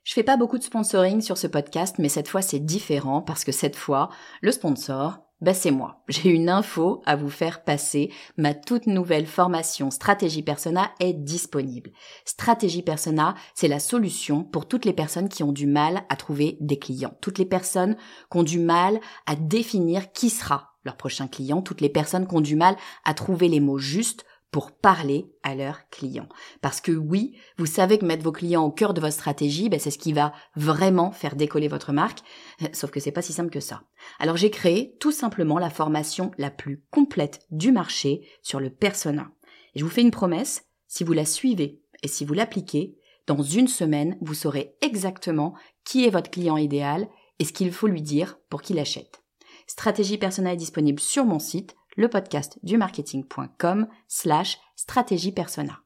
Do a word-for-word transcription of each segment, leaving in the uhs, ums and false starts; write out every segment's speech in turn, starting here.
Je fais pas beaucoup de sponsoring sur ce podcast, mais cette fois c'est différent parce que cette fois, le sponsor, bah c'est moi. J'ai une info à vous faire passer. Ma toute nouvelle formation Stratégie Persona est disponible. Stratégie Persona, c'est la solution pour toutes les personnes qui ont du mal à trouver des clients. Toutes les personnes qui ont du mal à définir qui sera leur prochain client. Toutes les personnes qui ont du mal à trouver les mots justes pour parler à leurs clients. Parce que oui, vous savez que mettre vos clients au cœur de votre stratégie, ben c'est ce qui va vraiment faire décoller votre marque, sauf que c'est pas si simple que ça. Alors j'ai créé tout simplement la formation la plus complète du marché sur le persona. Et je vous fais une promesse, si vous la suivez et si vous l'appliquez, dans une semaine, vous saurez exactement qui est votre client idéal et ce qu'il faut lui dire pour qu'il achète. Stratégie Persona est disponible sur mon site, le podcast du marketing.com slash stratégie persona.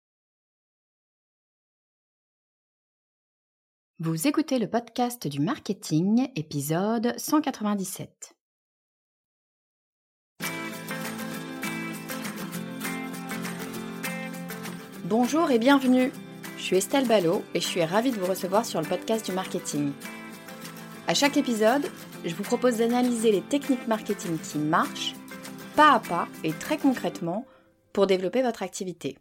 Vous écoutez le podcast du marketing, épisode cent quatre-vingt-dix-sept. Bonjour et bienvenue. Je suis Estelle Ballot et je suis ravie de vous recevoir sur le podcast du marketing. À chaque épisode, je vous propose d'analyser les techniques marketing qui marchent pas à pas et très concrètement pour développer votre activité.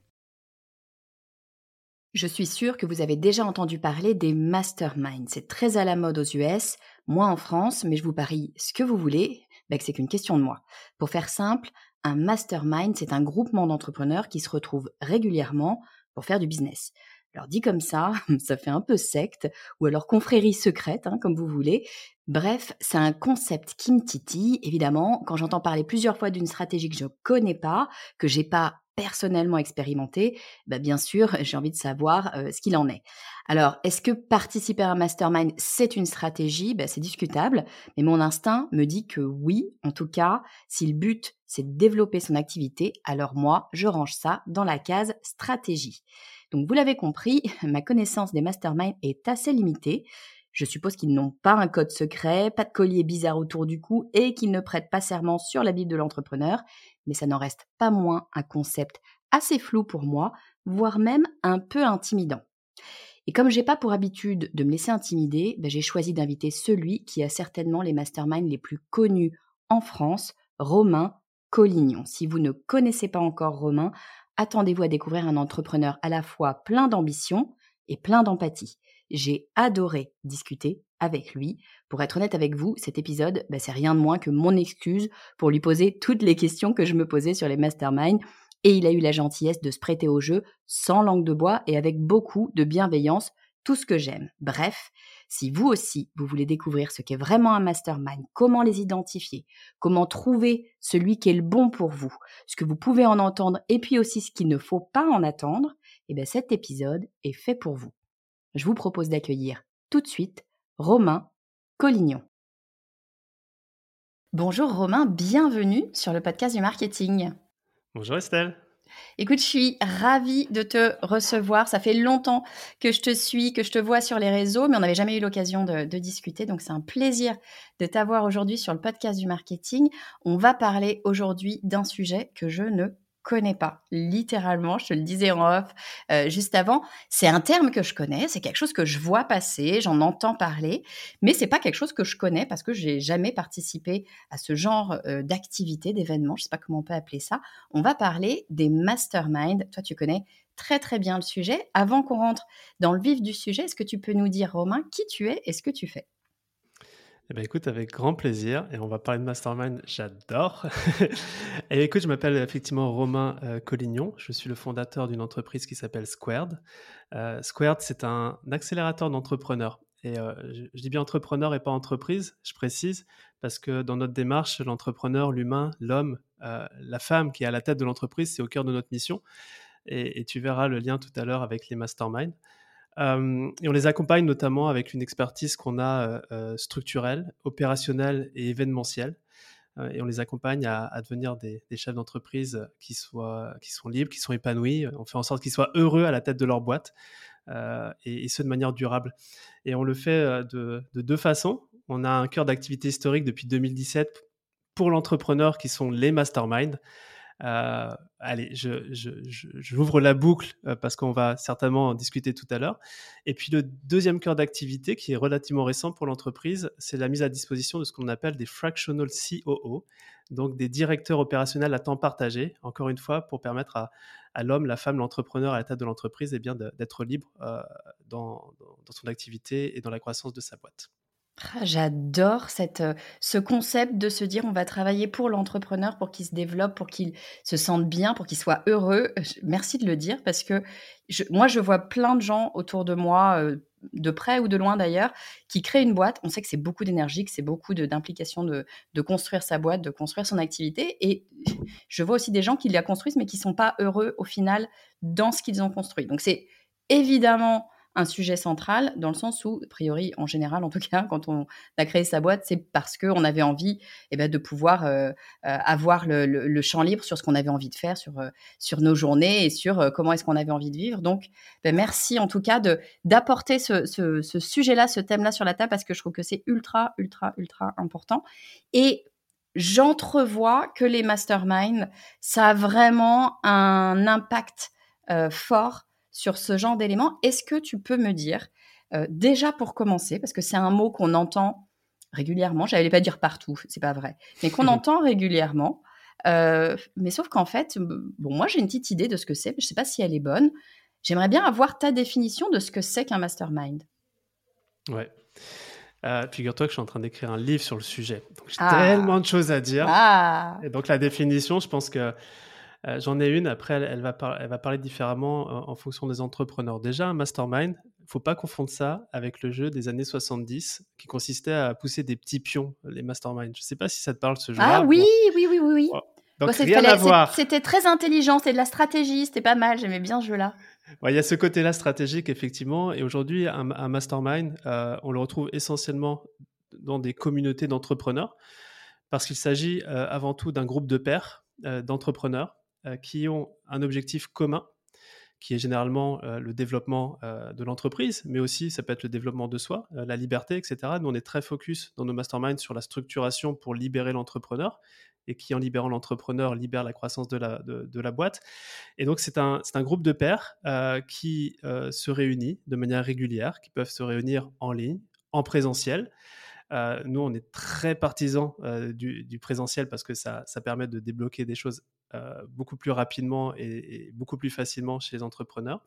Je suis sûre que vous avez déjà entendu parler des masterminds. C'est très à la mode aux U S, moi en France, mais je vous parie ce que vous voulez, ben que c'est qu'une question de moi. Pour faire simple, un mastermind, c'est un groupement d'entrepreneurs qui se retrouvent régulièrement pour faire du business. Alors dit comme ça, ça fait un peu secte, ou alors confrérie secrète, hein, comme vous voulez. Bref, c'est un concept qui me titille. Évidemment, quand j'entends parler plusieurs fois d'une stratégie que je ne connais pas, que j'ai pas personnellement expérimentée, bah bien sûr, j'ai envie de savoir euh, ce qu'il en est. Alors, est-ce que participer à un mastermind, c'est une stratégie ? Bah, c'est discutable, mais mon instinct me dit que oui. En tout cas, si le but, c'est de développer son activité, alors moi, je range ça dans la case stratégie. Donc, vous l'avez compris, ma connaissance des masterminds est assez limitée. Je suppose qu'ils n'ont pas un code secret, pas de collier bizarre autour du cou et qu'ils ne prêtent pas serment sur la Bible de l'entrepreneur, mais ça n'en reste pas moins un concept assez flou pour moi, voire même un peu intimidant. Et comme j'ai pas pour habitude de me laisser intimider, ben j'ai choisi d'inviter celui qui a certainement les masterminds les plus connus en France, Romain Collignon. Si vous ne connaissez pas encore Romain, attendez-vous à découvrir un entrepreneur à la fois plein d'ambition et plein d'empathie. J'ai adoré discuter avec lui. Pour être honnête avec vous, cet épisode, ben, c'est rien de moins que mon excuse pour lui poser toutes les questions que je me posais sur les masterminds. Et il a eu la gentillesse de se prêter au jeu sans langue de bois et avec beaucoup de bienveillance, tout ce que j'aime. Bref, si vous aussi, vous voulez découvrir ce qu'est vraiment un mastermind, comment les identifier, comment trouver celui qui est le bon pour vous, ce que vous pouvez en entendre et puis aussi ce qu'il ne faut pas en attendre, eh bien cet épisode est fait pour vous. Je vous propose d'accueillir tout de suite Romain Collignon. Bonjour Romain, bienvenue sur le podcast du marketing. Bonjour Estelle. Écoute, je suis ravie de te recevoir. Ça fait longtemps que je te suis, que je te vois sur les réseaux, mais on n'avait jamais eu l'occasion de, de discuter. Donc, c'est un plaisir de t'avoir aujourd'hui sur le podcast du marketing. On va parler aujourd'hui d'un sujet que je ne connais pas, littéralement, je te le disais en off euh, juste avant, c'est un terme que je connais, c'est quelque chose que je vois passer, j'en entends parler, mais c'est pas quelque chose que je connais parce que j'ai jamais participé à ce genre euh, d'activité, d'événement, je sais pas comment on peut appeler ça. On va parler des masterminds. Toi, tu connais très très bien le sujet. Avant qu'on rentre dans le vif du sujet, est-ce que tu peux nous dire, Romain, qui tu es et ce que tu fais ? Eh ben, écoute, avec grand plaisir. Et on va parler de mastermind, j'adore. Et écoute, je m'appelle effectivement Romain euh, Collignon. Je suis le fondateur d'une entreprise qui s'appelle Squared. Euh, Squared, c'est un accélérateur d'entrepreneurs. Et euh, je, je dis bien entrepreneur et pas entreprise, je précise, parce que dans notre démarche, l'entrepreneur, l'humain, l'homme, euh, la femme qui est à la tête de l'entreprise, c'est au cœur de notre mission. Et, et tu verras le lien tout à l'heure avec les masterminds. Euh, et on les accompagne notamment avec une expertise qu'on a euh, structurelle, opérationnelle et événementielle. Euh, et on les accompagne à, à devenir des, des chefs d'entreprise qui, soient, qui sont libres, qui sont épanouis. On fait en sorte qu'ils soient heureux à la tête de leur boîte euh, et, et ce de manière durable. Et on le fait de, de deux façons. On a un cœur d'activité historique depuis deux mille dix-sept pour l'entrepreneur qui sont les masterminds. Euh, allez, je, je, je, j'ouvre la boucle euh, parce qu'on va certainement en discuter tout à l'heure. Et puis le deuxième cœur d'activité qui est relativement récent pour l'entreprise, c'est la mise à disposition de ce qu'on appelle des fractional C O O, donc des directeurs opérationnels à temps partagé, encore une fois, pour permettre à, à l'homme, la femme, l'entrepreneur à la tête de l'entreprise eh bien, de, d'être libre euh, dans, dans, dans son activité et dans la croissance de sa boîte. Ah, j'adore cette, heu, ce concept de se dire: «On va travailler pour l'entrepreneur, pour qu'il se développe, pour qu'il se sente bien, pour qu'il soit heureux». J merci de le dire parce que je moi, je vois plein de gens autour de moi, heu, de près ou de loin d'ailleurs, qui créent une boîte. On sait que c'est beaucoup d'énergie, que c'est beaucoup de d'implication de de construire sa boîte, de construire son activité et je vois aussi des gens qui la construisent, mais qui sont pas heureux au final dans ce qu'ils ont construit. Donc c'est évidemment un sujet central dans le sens où, a priori, en général, en tout cas, quand on a créé sa boîte, c'est parce qu'on avait envie eh ben, de pouvoir euh, euh, avoir le, le, le champ libre sur ce qu'on avait envie de faire, sur, euh, sur nos journées et sur euh, comment est-ce qu'on avait envie de vivre. Donc, ben, merci en tout cas de, d'apporter ce, ce, ce sujet-là, ce thème-là sur la table parce que je trouve que c'est ultra, ultra, ultra important. Et j'entrevois que les masterminds, ça a vraiment un impact euh, fort sur ce genre d'éléments. Est-ce que tu peux me dire, euh, déjà pour commencer, parce que c'est un mot qu'on entend régulièrement, j'allais pas dire partout, c'est pas vrai, mais qu'on entend régulièrement, euh, mais sauf qu'en fait, bon, moi j'ai une petite idée de ce que c'est, mais je sais pas si elle est bonne. J'aimerais bien avoir ta définition de ce que c'est qu'un mastermind. Ouais. Euh, figure-toi que je suis en train d'écrire un livre sur le sujet. Donc, j'ai Ah, tellement de choses à dire. ah, Et donc, la définition, je pense que euh, j'en ai une. Après, elle, elle, va par- elle va parler différemment en, en fonction des entrepreneurs. Déjà, un mastermind, il ne faut pas confondre ça avec le jeu des années soixante-dix qui consistait à pousser des petits pions, les masterminds. Je ne sais pas si ça te parle, ce ah jeu-là. oui, Bon. oui, oui, oui, oui. Bon. Bon, Donc, c'est- rien à fallait- c'est- voir. c'était très intelligent, c'était de la stratégie, c'était pas mal, j'aimais bien ce jeu-là. Ouais, il y a ce côté-là stratégique, effectivement. Et aujourd'hui, un, un mastermind, euh, on le retrouve essentiellement dans des communautés d'entrepreneurs parce qu'il s'agit euh, avant tout d'un groupe de pairs, euh, d'entrepreneurs euh, qui ont un objectif commun, qui est généralement euh, le développement euh, de l'entreprise, mais aussi ça peut être le développement de soi, euh, la liberté, et cetera. Nous, on est très focus dans nos masterminds sur la structuration pour libérer l'entrepreneur et qui, en libérant l'entrepreneur, libère la croissance de la, de, de la boîte. Et donc, c'est un, c'est un groupe de pairs euh, qui euh, se réunit de manière régulière, qui peuvent se réunir en ligne, en présentiel. Euh, nous, on est très partisans euh, du, du présentiel parce que ça, ça permet de débloquer des choses euh, beaucoup plus rapidement et, et beaucoup plus facilement chez les entrepreneurs.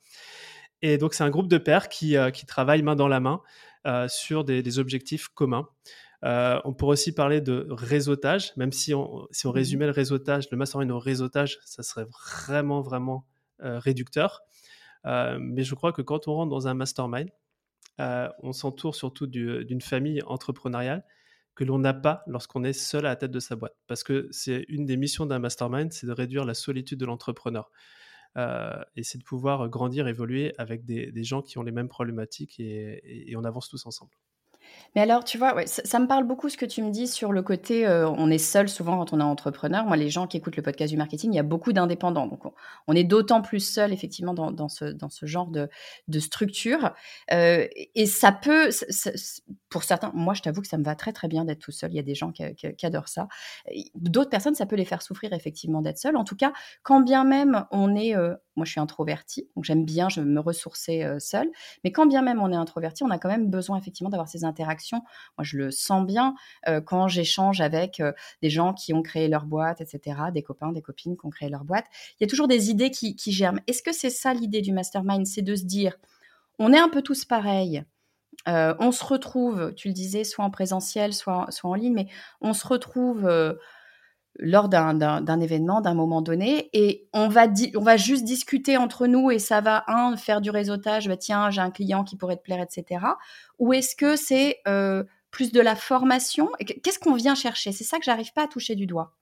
Et donc, c'est un groupe de pairs qui, euh, qui travaillent main dans la main euh, sur des, des objectifs communs. Euh, on pourrait aussi parler de réseautage, même si on, si on Mhm. résumait le réseautage, le mastermind au réseautage, ça serait vraiment, vraiment euh, réducteur. Euh, mais je crois que quand on rentre dans un mastermind, euh, on s'entoure surtout du, d'une famille entrepreneuriale que l'on n'a pas lorsqu'on est seul à la tête de sa boîte. Parce que c'est une des missions d'un mastermind, c'est de réduire la solitude de l'entrepreneur. Euh, et c'est de pouvoir grandir, évoluer avec des, des gens qui ont les mêmes problématiques et, et, et on avance tous ensemble. Mais alors, tu vois, ouais, ça, ça me parle beaucoup ce que tu me dis sur le côté, euh, on est seul souvent quand on est entrepreneur. Moi, les gens qui écoutent le podcast du marketing, il y a beaucoup d'indépendants. Donc, on, on est d'autant plus seul, effectivement, dans, dans, ce, dans ce genre de, de structure. Euh, et ça peut, ça- ça- pour certains, moi, je t'avoue que ça me va très, très bien d'être tout seul. Il y a des gens qui, qui- qui adorent ça. D'autres personnes, ça peut les faire souffrir, effectivement, d'être seul. En tout cas, quand bien même on est, euh, moi, je suis introvertie, donc j'aime bien je me ressourcer euh, seule. Mais quand bien même on est introverti, on a quand même besoin effectivement d'avoir ces interactions. Moi, je le sens bien euh, quand j'échange avec euh, des gens qui ont créé leur boîte, et cetera, des copains, des copines qui ont créé leur boîte. Il y a toujours des idées qui, qui germent. Est-ce que c'est ça l'idée du mastermind? C'est de se dire, on est un peu tous pareils. Euh, on se retrouve, tu le disais, soit en présentiel, soit, soit en ligne, mais on se retrouve euh, lors d'un, d'un, d'un événement, d'un moment donné, et on va, di- on va juste discuter entre nous et ça va, un, faire du réseautage, bah, tiens, j'ai un client qui pourrait te plaire, et cetera. Ou est-ce que c'est euh, plus de la formation? Qu'est-ce qu'on vient chercher? C'est ça que j'arrive pas à toucher du doigt.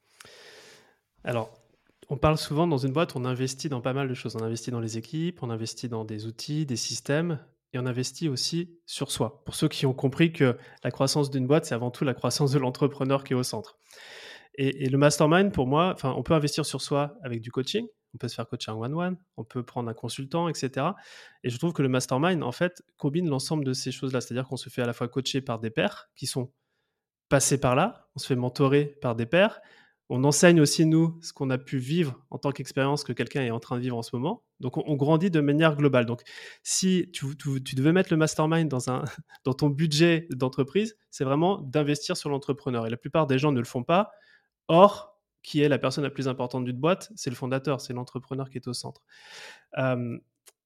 Alors, on parle souvent dans une boîte, on investit dans pas mal de choses. On investit dans les équipes, on investit dans des outils, des systèmes, et on investit aussi sur soi. Pour ceux qui ont compris que la croissance d'une boîte, c'est avant tout la croissance de l'entrepreneur qui est au centre. Et, et le mastermind, pour moi, enfin, on peut investir sur soi avec du coaching, on peut se faire coacher en one-one, on peut prendre un consultant, et cetera. Et je trouve que le mastermind, en fait, combine l'ensemble de ces choses-là. C'est-à-dire qu'on se fait à la fois coacher par des pairs qui sont passés par là, on se fait mentorer par des pairs, On enseigne aussi, nous, ce qu'on a pu vivre en tant qu'expérience que quelqu'un est en train de vivre en ce moment. Donc, on, on grandit de manière globale. Donc, si tu, tu, tu devais mettre le mastermind dans, un, dans ton budget d'entreprise, c'est vraiment d'investir sur l'entrepreneur. Et la plupart des gens ne le font pas. Or, qui est la personne la plus importante d'une boîte? C'est le fondateur, c'est l'entrepreneur qui est au centre. Euh,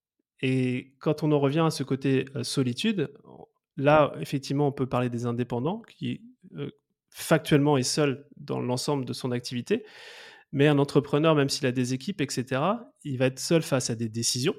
et quand on en revient à ce côté euh, solitude, là, effectivement, on peut parler des indépendants qui... Euh, factuellement est seul dans l'ensemble de son activité, mais un entrepreneur, même s'il a des équipes, et cetera, il va être seul face à des décisions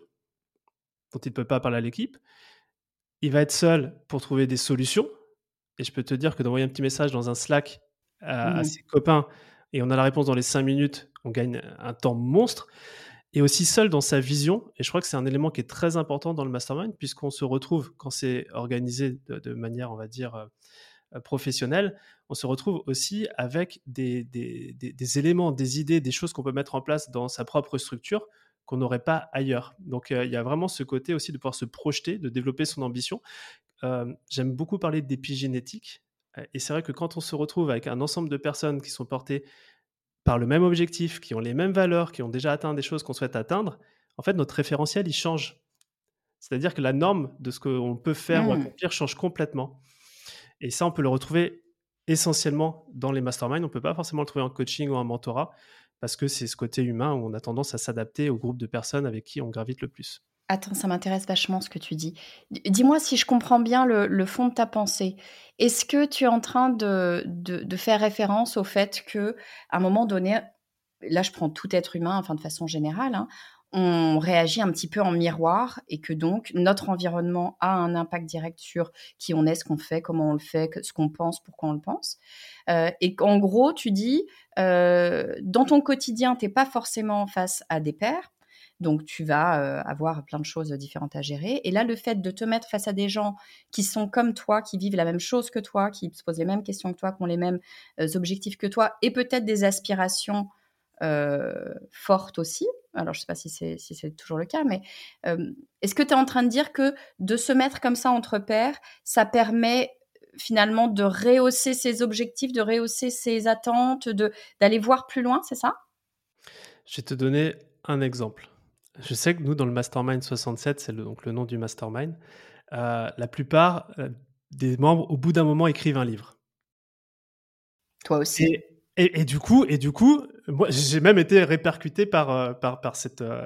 dont il ne peut pas parler à l'équipe. Il va être seul pour trouver des solutions. Et je peux te dire que d'envoyer un petit message dans un Slack à, à Mmh. ses copains et on a la réponse dans les cinq minutes, on gagne un temps monstre. Et aussi seul dans sa vision. Et je crois que c'est un élément qui est très important dans le mastermind, puisqu'on se retrouve, quand c'est organisé de, de manière, on va dire, euh, professionnel, on se retrouve aussi avec des, des, des, des éléments, des idées, des choses qu'on peut mettre en place dans sa propre structure qu'on n'aurait pas ailleurs. Donc, euh, il y a vraiment ce côté aussi de pouvoir se projeter, de développer son ambition. Euh, j'aime beaucoup parler d'épigénétique. Euh, Et c'est vrai que quand on se retrouve avec un ensemble de personnes qui sont portées par le même objectif, qui ont les mêmes valeurs, qui ont déjà atteint des choses qu'on souhaite atteindre, en fait, notre référentiel, il change. C'est-à-dire que la norme de ce qu'on peut faire ou Mmh. accomplir change complètement. Et ça, on peut le retrouver essentiellement dans les masterminds. On ne peut pas forcément le trouver en coaching ou en mentorat parce que c'est ce côté humain où on a tendance à s'adapter au groupe de personnes avec qui on gravite le plus. Attends, ça m'intéresse vachement ce que tu dis. D dis-moi si je comprends bien le le fond de ta pensée. Est-ce que tu es en train de de de faire référence au fait qu'à un moment donné, là je prends tout être humain, enfin de façon générale, hein, on réagit un petit peu en miroir et que donc notre environnement a un impact direct sur qui on est, ce qu'on fait, comment on le fait, que ce qu'on pense, pourquoi on le pense? Heu et qu'en gros tu dis, heu, dans ton quotidien, tu es pas forcément face à des pairs, donc tu vas, heu, avoir plein de choses différentes à gérer et là, le fait de te mettre face à des gens qui sont comme toi, qui vivent la même chose que toi, qui se posent les mêmes questions que toi, qui ont les mêmes, heu, objectifs que toi et peut-être des aspirations, heu, fortes aussi. Alors je ne sais pas si c'est si c'est toujours le cas, mais, hem, est-ce que tu es en train de dire que de se mettre comme ça entre pairs, ça permet finalement de rehausser ses objectifs, de rehausser ses attentes, de d'aller voir plus loin, c'est ça? Je vais te donner un exemple. Je sais que nous, dans le Mastermind soixante-sept, c'est le, donc le nom du Mastermind, euh, la plupart euh, des membres, au bout d'un moment, écrivent un livre. Toi aussi? Et, et, et du coup, et du coup, moi, j'ai même été répercuté par, euh, par, par cette, euh,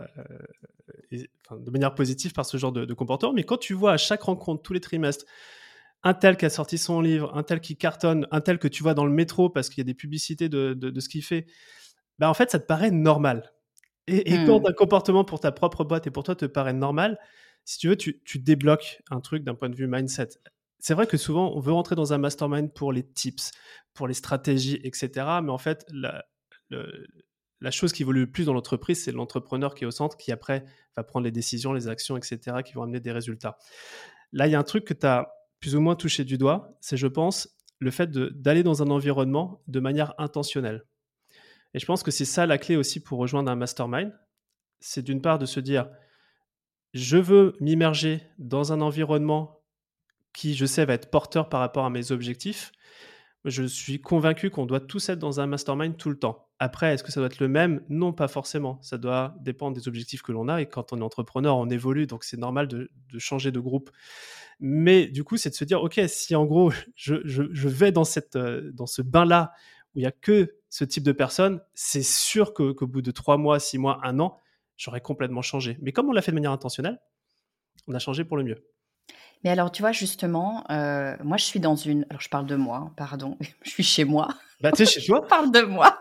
et, enfin, de manière positive par ce genre de, de comportement. Mais quand tu vois à chaque rencontre, tous les trimestres, un tel qui a sorti son livre, un tel qui cartonne, un tel que tu vois dans le métro parce qu'il y a des publicités de, de, de ce qu'il fait, ben en fait, ça te paraît normal. Et, et quand Mmh. un comportement pour ta propre boîte et pour toi te paraît normal, si tu veux, tu, tu débloques un truc d'un point de vue mindset. C'est vrai que souvent, on veut rentrer dans un mastermind pour les tips, pour les stratégies, et cetera. Mais en fait, la, le- la chose qui évolue le plus dans l'entreprise, c'est l'entrepreneur qui est au centre, qui après va prendre les décisions, les actions, et cetera, qui vont amener des résultats. Là, il y a un truc que tu as plus ou moins touché du doigt, c'est, je pense, le fait de- d'aller dans un environnement de manière intentionnelle. Et je pense que c'est ça la clé aussi pour rejoindre un mastermind. C'est d'une part de se dire, je veux m'immerger dans un environnement qui, je sais, va être porteur par rapport à mes objectifs. Je suis convaincu qu'on doit tous être dans un mastermind tout le temps. Après, est-ce que ça doit être le même? Non, pas forcément. Ça doit dépendre des objectifs que l'on a. Et quand on est entrepreneur, on évolue, donc c'est normal de, de changer de groupe. Mais du coup, c'est de se dire, OK, si en gros, je, je, je vais dans, cette, euh, dans ce bain-là où il n'y a que ce type de personnes, c'est sûr que, qu'au bout de trois mois, six mois, un an, j'aurais complètement changé. Mais comme on l'a fait de manière intentionnelle, on a changé pour le mieux. Mais alors, tu vois, justement, heu, moi, je suis dans une alors je parle de moi, hein, pardon, je suis chez moi, Bah, tu sais, chez je toi, parle de moi.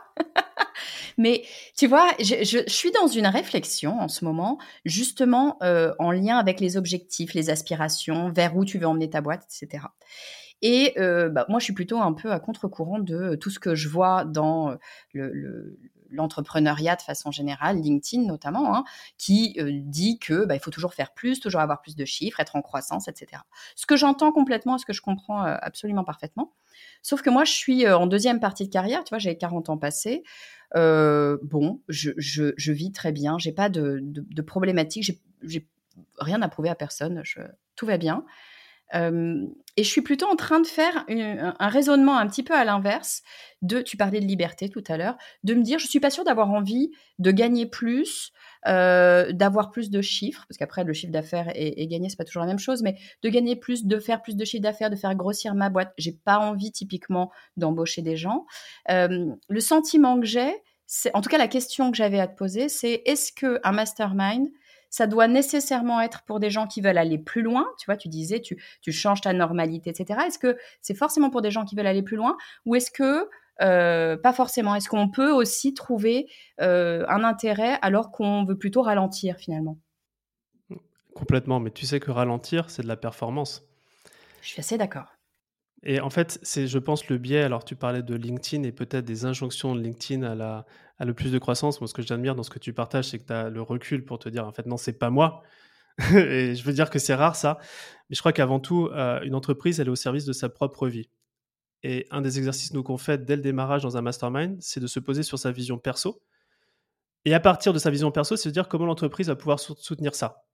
Mais tu vois, je je je suis dans une réflexion en ce moment, justement, heu, en lien avec les objectifs, les aspirations, vers où tu veux emmener ta boîte et cetera. Et heu, bah, moi, je suis plutôt un peu à contre-courant de tout ce que je vois dans, heu, le le l'entrepreneuriat de façon générale, LinkedIn notamment, hein, qui, heu, dit que, bah, il faut toujours faire plus, toujours avoir plus de chiffres, être en croissance et cetera. Ce que j'entends complètement, ce que je comprends, heu, absolument parfaitement. Sauf que moi, je suis, heu, en deuxième partie de carrière, tu vois? J'ai quarante ans passés. Heu, bon, je je je vis très bien, j'ai pas de de de problématiques, j'ai j'ai rien à prouver à personne, je tout va bien. Euh, et je suis plutôt en train de faire une, un raisonnement un petit peu à l'inverse de, tu parlais de liberté tout à l'heure, de me dire, je suis pas sûre d'avoir envie de gagner plus, euh, d'avoir plus de chiffres, parce qu'après, le chiffre d'affaires et, et gagner, c'est pas toujours la même chose, mais de gagner plus, de faire plus de chiffre d'affaires, de faire grossir ma boîte. J'ai pas envie, typiquement, d'embaucher des gens. Euh, le sentiment que j'ai, c'est, en tout cas, la question que j'avais à te poser, c'est est-ce qu'un mastermind, ça doit nécessairement être pour des gens qui veulent aller plus loin? Tu vois, tu disais, tu, tu changes ta normalité, et cetera. Est-ce que c'est forcément pour des gens qui veulent aller plus loin? Ou est-ce que, euh, pas forcément, est-ce qu'on peut aussi trouver euh, un intérêt alors qu'on veut plutôt ralentir finalement? Complètement, mais tu sais que ralentir, c'est de la performance. Je suis assez d'accord. Et en fait, c'est, je pense, le biais. Alors, tu parlais de LinkedIn et peut-être des injonctions de LinkedIn à, la, à le plus de croissance. Moi, ce que j'admire dans ce que tu partages, c'est que tu as le recul pour te dire, en fait, non, c'est pas moi. Et je veux dire que c'est rare, ça. Mais je crois qu'avant tout, euh, une entreprise, elle est au service de sa propre vie. Et un des exercices nous qu'on fait dès le démarrage dans un mastermind, c'est de se poser sur sa vision perso. Et à partir de sa vision perso, c'est de dire comment l'entreprise va pouvoir sou- soutenir ça.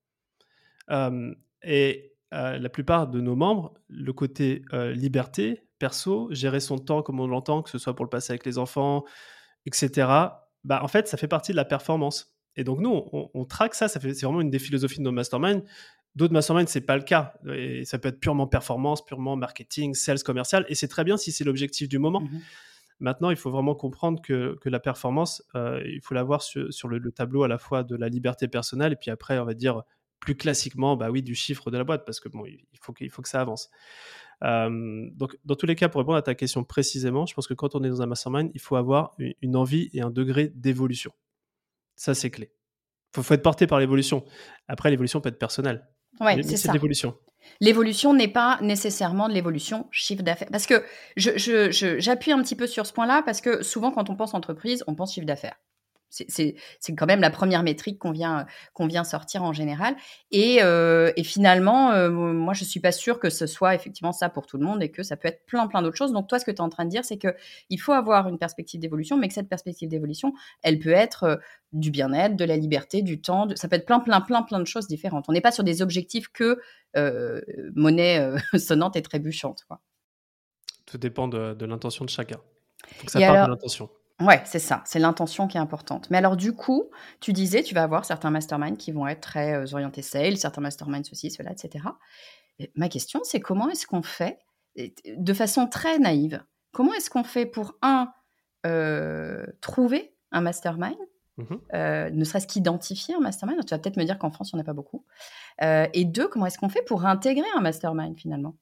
Euh, et euh, la plupart de nos membres, le côté euh, liberté, perso, gérer son temps comme on l'entend, que ce soit pour le passer avec les enfants, et cetera, bah, en fait, ça fait partie de la performance. Et donc, nous, on, on traque ça, ça fait, c'est vraiment une des philosophies de nos masterminds. D'autres masterminds, c'est pas le cas. Et ça peut être purement performance, purement marketing, sales, commercial. Et c'est très bien si c'est l'objectif du moment. Mhm. Maintenant, il faut vraiment comprendre que, que la performance, euh, il faut l'avoir sur, sur le, le tableau à la fois de la liberté personnelle et puis après, on va dire plus classiquement, bah oui, du chiffre de la boîte parce que bon, il faut que, il faut que ça avance. Euh, donc, dans tous les cas, pour répondre à ta question précisément, je pense que quand on est dans un mastermind, il faut avoir une, une envie et un degré d'évolution. Ça, c'est clé. Il faut, faut être porté par l'évolution. Après, l'évolution peut être personnelle, Ouais, mais, mais c'est c'est de ça. l'évolution. L'évolution n'est pas nécessairement de l'évolution chiffre d'affaires. Parce que je, je, je, j'appuie un petit peu sur ce point-là parce que souvent, quand on pense entreprise, on pense chiffre d'affaires. C'est, c'est, c'est quand même la première métrique qu'on vient, qu'on vient sortir en général. Et, euh, et finalement, euh, moi, je ne suis pas sûre que ce soit effectivement ça pour tout le monde et que ça peut être plein, plein d'autres choses. Donc, toi, ce que tu es en train de dire, c'est qu'il faut avoir une perspective d'évolution, mais que cette perspective d'évolution, elle peut être euh, du bien-être, de la liberté, du temps. De, ça peut être plein, plein, plein, plein de choses différentes. On n'est pas sur des objectifs que euh, monnaie euh, sonnante et trébuchante, quoi. Tout dépend de, de l'intention de chacun. Il faut que ça Et parte de alors, l'intention. ouais, c'est ça, c'est l'intention qui est importante. Mais alors, du coup, tu disais, tu vas avoir certains masterminds qui vont être très euh, orientés sales, certains masterminds ceci, cela, et cetera. Et ma question, c'est comment est-ce qu'on fait, de façon très naïve, comment est-ce qu'on fait pour, un, euh, trouver un mastermind, Mm-hmm. euh, ne serait-ce qu'identifier un mastermind? Tu vas peut-être me dire qu'en France, il n'y en a pas beaucoup. Euh, et deux, comment est-ce qu'on fait pour intégrer un mastermind, finalement?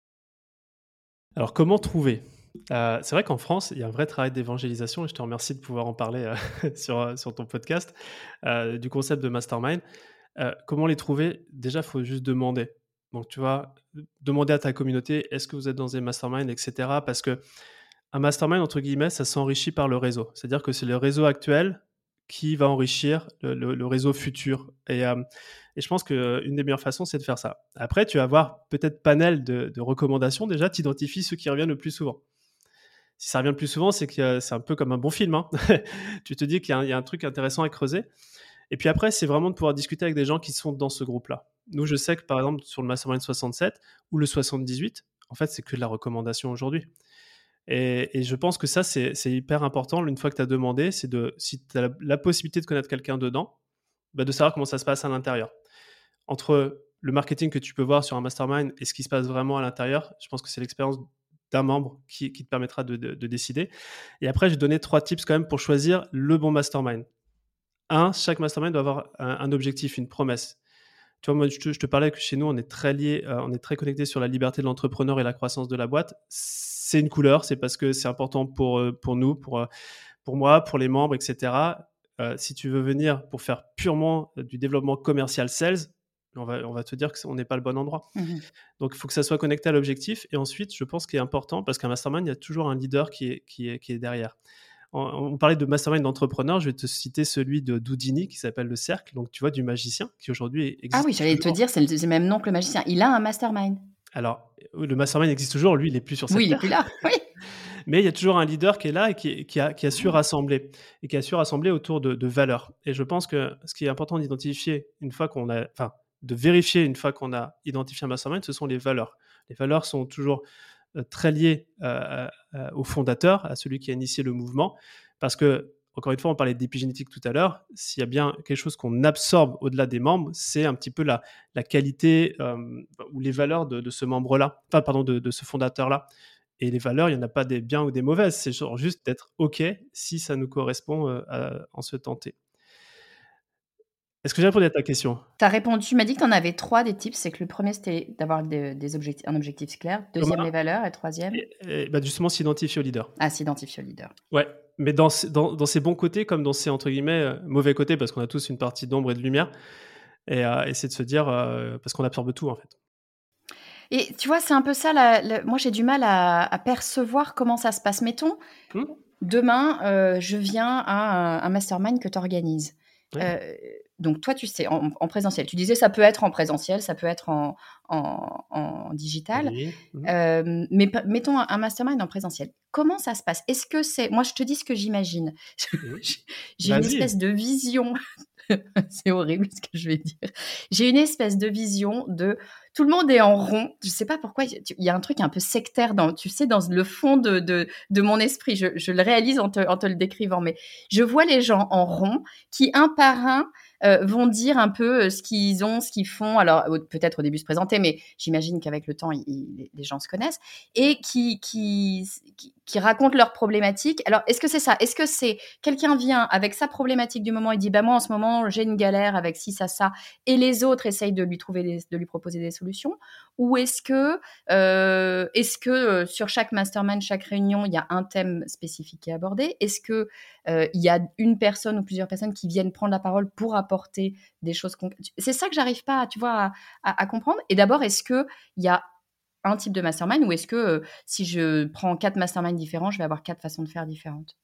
Alors, comment trouver? Euh, c'est vrai qu'en France, il y a un vrai travail d'évangélisation et je te remercie de pouvoir en parler euh, sur, euh, sur ton podcast, euh, du concept de mastermind. Euh, comment les trouver? Déjà, il faut juste demander. Donc, tu vois, demander à ta communauté, est-ce que vous êtes dans des masterminds, et cetera. Parce que un mastermind, entre guillemets, ça s'enrichit par le réseau. C'est-à-dire que c'est le réseau actuel qui va enrichir le, le- le réseau futur. Et, euh, et je pense qu'une des meilleures façons, c'est de faire ça. Après, tu vas avoir peut-être panel de, de recommandations. Déjà, tu identifies ceux qui reviennent le plus souvent. Si ça revient le plus souvent, c'est que c'est un peu comme un bon film, hein. Tu te dis qu'il y a, un, il y a un truc intéressant à creuser. Et puis après, c'est vraiment de pouvoir discuter avec des gens qui sont dans ce groupe-là. Nous, je sais que par exemple, sur le Mastermind soixante-sept ou le soixante-dix-huit, en fait, c'est que de la recommandation aujourd'hui. Et, et je pense que ça, c'est, c'est hyper important. Une fois que tu as demandé, c'est de, si tu as la, la possibilité de connaître quelqu'un dedans, bah, de savoir comment ça se passe à l'intérieur. Entre le marketing que tu peux voir sur un mastermind et ce qui se passe vraiment à l'intérieur, je pense que c'est l'expérience d'un membre qui, qui te permettra de, de, de décider. Et après, j'ai donné trois tips quand même pour choisir le bon mastermind. Un, chaque mastermind doit avoir un, un objectif, une promesse. Tu vois, moi, je te, je te parlais que chez nous, on est très lié, euh, on est très connecté sur la liberté de l'entrepreneur et la croissance de la boîte. C'est une couleur, c'est parce que c'est important pour, euh, pour nous, pour, euh, pour moi, pour les membres, et cetera. Euh, si tu veux venir pour faire purement euh, du développement commercial sales, on va, on va te dire qu'on n'est pas le bon endroit. Mmh. Donc, il faut que ça soit connecté à l'objectif. Et ensuite, je pense qu'il est important, parce qu'un mastermind, il y a toujours un leader qui est, qui est, qui est derrière. On, on parlait de mastermind d'entrepreneurs, je vais te citer celui de Houdini qui s'appelle le Cercle, donc tu vois, du magicien qui aujourd'hui Ah existe oui, j'allais te toujours. dire, c'est le, c'est le même nom que le magicien. Il a un mastermind. Alors, le mastermind existe toujours, lui, il n'est plus sur Oui, cette il est plus terre, là. Oui. mais il y a toujours un leader qui est là et qui, qui, a, qui a su rassembler, et qui a su rassembler autour de, de valeurs. Et je pense que ce qui est important d'identifier une fois qu'on a, enfin, de vérifier une fois qu'on a identifié un mastermind, ce sont les valeurs. Les valeurs sont toujours euh, très liées euh, euh, au fondateur, à celui qui a initié le mouvement, parce que, encore une fois, on parlait d'épigénétique tout à l'heure, s'il y a bien quelque chose qu'on absorbe au-delà des membres, c'est un petit peu la, la qualité euh, ou les valeurs de, de ce membre-là, enfin, pardon, de, de ce fondateur-là. Et les valeurs, il n'y en a pas des biens ou des mauvaises, c'est genre juste d'être OK si ça nous correspond euh, à- en ce temps T. Est-ce que j'ai répondu à ta question? Tu as répondu, tu m'as dit que tu en avais trois des tips. C'est que le premier, c'était d'avoir des, des objectifs, un objectif clair. Deuxième, Thomas, les valeurs. Et troisième, et, et, bah, justement, s'identifier au leader. ah, s'identifier au leader. Ouais, mais dans, ce- dans, dans ses bons côtés comme dans ses entre guillemets euh, mauvais côtés, parce qu'on a tous une partie d'ombre et de lumière, et euh, essayer de se dire, euh, parce qu'on absorbe tout en fait. Et tu vois, c'est un peu ça. La, la- moi, j'ai du mal à, à percevoir comment ça se passe. Mettons, Hmm. demain, euh, je viens à un, un mastermind que tu organises. Ouais. Euh, donc, toi, tu sais, en, en présentiel. Tu disais, ça peut être en présentiel, ça peut être en, en, en En digital. ligne. Mhm. Euh, mais p- mettons un, un mastermind en présentiel. Comment ça se passe? Est-ce que c'est... Moi, je te dis ce que j'imagine. Mhm. J'ai une Vas-y. espèce de vision. C'est horrible ce que je vais dire. J'ai une espèce de vision de tout le monde est en rond. Je sais pas pourquoi. Il y a un truc un peu sectaire dans, tu sais, dans le fond de, de, de mon esprit. Je, je le réalise en te, en te le décrivant, mais je vois les gens en rond qui, un par un, euh, vont dire un peu euh, ce qu'ils ont, ce qu'ils font. Alors, euh, peut-être au début se présenter, mais j'imagine qu'avec le temps, il- il- les gens se connaissent et qui, qui, qui, qui racontent leurs problématiques. Alors, est-ce que c'est ça? Est-ce que c'est quelqu'un vient avec sa problématique du moment et dit, bah moi, en ce moment, j'ai une galère avec ci, ça, ça, et les autres essayent de lui trouver des, de lui proposer des solutions? Ou est-ce que, euh, est-ce que euh, sur chaque mastermind, chaque réunion, il y a un thème spécifique qui est abordé? Est-ce que euh, il y a une personne ou plusieurs personnes qui viennent prendre la parole pour apporter des choses concrètes? C'est ça que j'arrive pas, tu vois, à, à, à comprendre. Et d'abord, est-ce que il y a un type de mastermind ou est-ce que euh, si je prends quatre masterminds différents, je vais avoir quatre façons de faire différentes?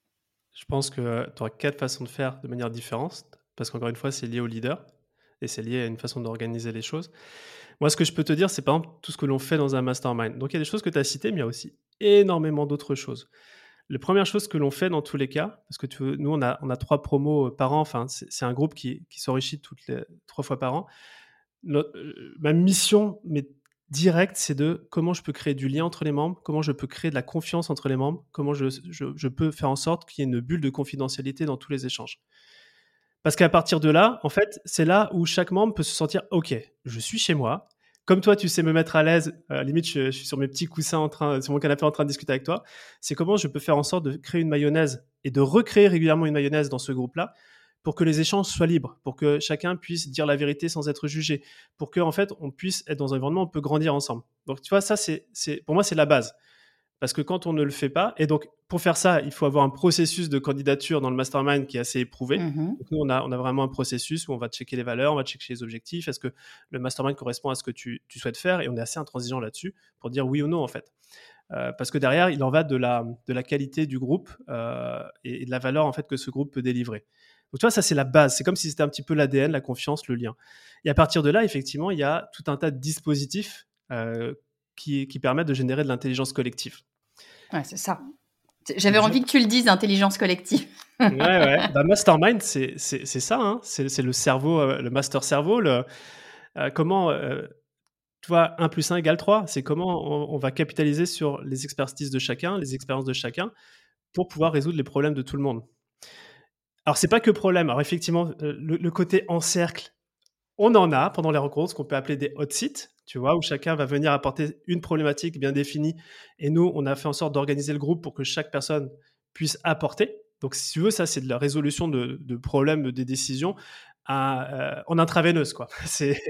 Je pense que tu auras quatre façons de faire de manière différente, parce qu'encore une fois, c'est lié au leader et c'est lié à une façon d'organiser les choses. Moi, ce que je peux te dire, c'est par exemple tout ce que l'on fait dans un mastermind. Donc, il y a des choses que tu as citées, mais il y a aussi énormément d'autres choses. La première chose que l'on fait dans tous les cas, parce que tu veux, nous, on a, on a trois promos euh, par an, enfin, c'est c'est un groupe qui, qui s'enrichit toutes les trois fois par an. Notre- euh, ma mission, mais directe, c'est de comment je peux créer du lien entre les membres, comment je peux créer de la confiance entre les membres, comment je, je, je peux faire en sorte qu'il y ait une bulle de confidentialité dans tous les échanges. Parce qu'à partir de là, en fait, c'est là où chaque membre peut se sentir OK, je suis chez moi. Comme toi, tu sais me mettre à l'aise, à la limite, je, je suis sur mes petits coussins, en train, sur mon canapé en train de discuter avec toi. C'est comment je peux faire en sorte de créer une mayonnaise et de recréer régulièrement une mayonnaise dans ce groupe-là pour que les échanges soient libres, pour que chacun puisse dire la vérité sans être jugé, pour qu'en fait, on puisse être dans un environnement où on peut grandir ensemble. Donc, tu vois, ça, c'est, c'est, pour moi, c'est la base. Parce que quand on ne le fait pas, et donc pour faire ça, il faut avoir un processus de candidature dans le mastermind qui est assez éprouvé. Mhm. Donc nous, on a, on a vraiment un processus où on va checker les valeurs, on va checker les objectifs. Est-ce que le mastermind correspond à ce que tu, tu souhaites faire? Et on est assez intransigeant là-dessus pour dire oui ou non, en fait. Euh, parce que derrière, il en va de la, de la qualité du groupe euh, et, et de la valeur en fait que ce groupe peut délivrer. Donc tu vois, ça c'est la base. C'est comme si c'était un petit peu l'A D N, la confiance, le lien. Et à partir de là, effectivement, il y a tout un tas de dispositifs euh, qui, qui permettent de générer de l'intelligence collective. Ouais, c'est ça. J'avais envie que tu le dises, intelligence collective. Ouais, ouais. Bah, mastermind, c'est, c'est, c'est ça. Hein. C'est, c'est le cerveau, euh, le master cerveau. Le, euh, comment, euh, tu vois, un plus un égale trois. C'est comment on, on va capitaliser sur les expertises de chacun, les expériences de chacun, pour pouvoir résoudre les problèmes de tout le monde. Alors, c'est pas que problème. Alors, effectivement, euh, le, le côté en cercle, on en a pendant les rencontres, ce qu'on peut appeler des hot seats, tu vois, où chacun va venir apporter une problématique bien définie. Et nous, on a fait en sorte d'organiser le groupe pour que chaque personne puisse apporter. Donc, si tu veux, ça, c'est de la résolution de, de problèmes, des décisions à, euh, en intraveineuse, quoi. C'est...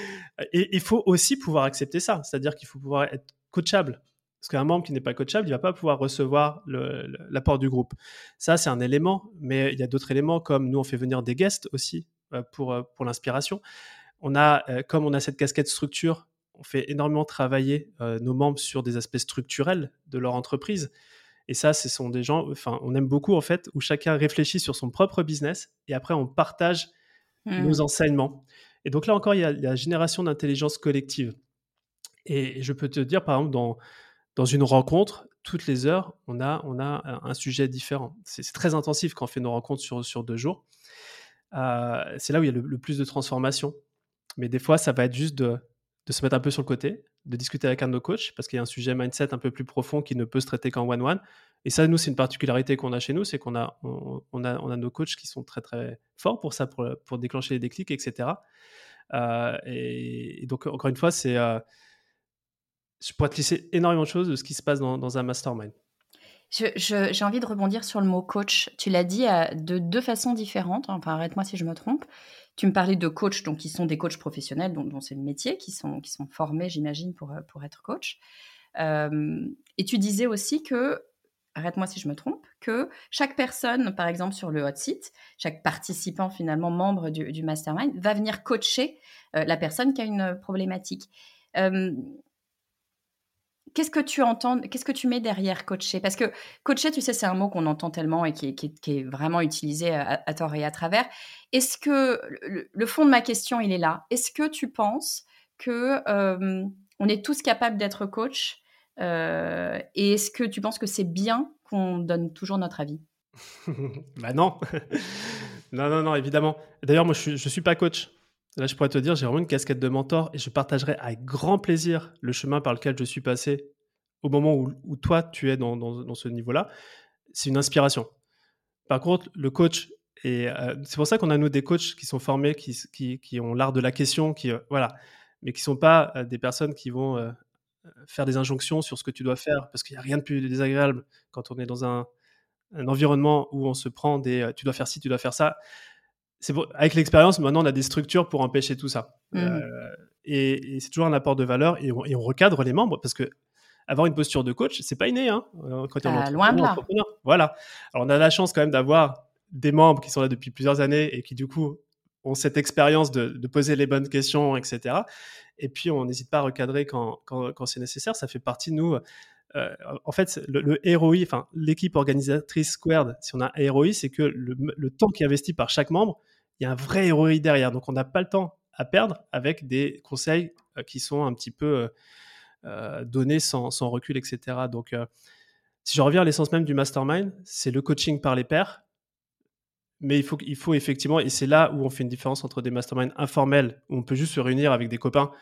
Et il faut aussi pouvoir accepter ça. C'est-à-dire qu'il faut pouvoir être coachable. Parce qu'un membre qui n'est pas coachable, il ne va pas pouvoir recevoir le, le, l'apport du groupe. Ça, c'est un élément. Mais il y a d'autres éléments, comme nous, on fait venir des guests aussi euh, pour, euh, pour l'inspiration. On a, euh, comme on a cette casquette structure, on fait énormément travailler euh, nos membres sur des aspects structurels de leur entreprise. Et ça, ce sont des gens, enfin, on aime beaucoup en fait, où chacun réfléchit sur son propre business et après on partage mmh. nos enseignements. Et donc là encore, il y a la génération d'intelligence collective. Et je peux te dire, par exemple, dans, dans une rencontre, toutes les heures, on a, on a un sujet différent. C'est, c'est très intensif quand on fait nos rencontres sur, sur deux jours. Euh, c'est là où il y a le, le plus de transformation. Mais des fois, ça va être juste de, de se mettre un peu sur le côté, de discuter avec un de nos coachs parce qu'il y a un sujet mindset un peu plus profond qui ne peut se traiter qu'en one-one. Et ça, nous, c'est une particularité qu'on a chez nous, c'est qu'on a, on, on a, on a nos coachs qui sont très, très forts pour ça, pour, pour déclencher les déclics, et cetera. Euh, et, et donc, encore une fois, c'est, euh, je pourrais te laisser énormément de choses de ce qui se passe dans, dans un mastermind. Je, je, j'ai envie de rebondir sur le mot coach. Tu l'as dit euh, de deux façons différentes. Enfin, arrête-moi si je me trompe. Tu me parlais de coachs, donc qui sont des coachs professionnels, dont, dont c'est le métier, qui sont, qui sont formés, j'imagine, pour, pour être coach. Euh, et tu disais aussi que, arrête-moi si je me trompe, que chaque personne, par exemple sur le hot seat, chaque participant finalement membre du, du mastermind, va venir coacher euh, la personne qui a une problématique. Euh, Qu'est-ce que tu entends, qu'est-ce que tu mets derrière coacher? Parce que coacher, tu sais, c'est un mot qu'on entend tellement et qui est, qui est, qui est vraiment utilisé à, à tort et à travers. Est-ce que le, le fond de ma question, il est là? Est-ce que tu penses que euh, on est tous capables d'être coach? Euh, et est-ce que tu penses que c'est bien qu'on donne toujours notre avis? Bah non, non, non, non, évidemment. D'ailleurs, moi, je suis, je suis pas coach. Là, je pourrais te dire, j'ai vraiment une casquette de mentor et je partagerai avec grand plaisir le chemin par lequel je suis passé au moment où, où toi, tu es dans, dans, dans ce niveau-là. C'est une inspiration. Par contre, le coach, et euh, c'est pour ça qu'on a nous des coachs qui sont formés, qui, qui, qui ont l'art de la question, qui, euh, voilà, mais qui ne sont pas euh, des personnes qui vont euh, faire des injonctions sur ce que tu dois faire, parce qu'il n'y a rien de plus désagréable quand on est dans un, un environnement où on se prend des euh, tu dois faire ci, tu dois faire ça. C'est pour, avec l'expérience, maintenant, on a des structures pour empêcher tout ça. Mmh. Euh, et, et c'est toujours un apport de valeur et on, et on recadre les membres parce que avoir une posture de coach, c'est pas inné, hein, quand on est loin de là. entrepreneur. Voilà. Alors, on a la chance quand même d'avoir des membres qui sont là depuis plusieurs années et qui, du coup, ont cette expérience de, de poser les bonnes questions, et cetera. Et puis, on n'hésite pas à recadrer quand, quand, quand c'est nécessaire. Ça fait partie de nous. Euh, en fait, le, le R O I, enfin, l'équipe organisatrice Squared, si on a un R O I, c'est que le, le temps qui est investi par chaque membre, il y a un vrai R O I derrière. Donc, on n'a pas le temps à perdre avec des conseils euh, qui sont un petit peu euh, euh, donnés sans, sans recul, et cetera. Donc, euh, si je reviens à l'essence même du mastermind, c'est le coaching par les pairs. Mais il faut, il faut effectivement, et c'est là où on fait une différence entre des masterminds informels, où on peut juste se réunir avec des copains,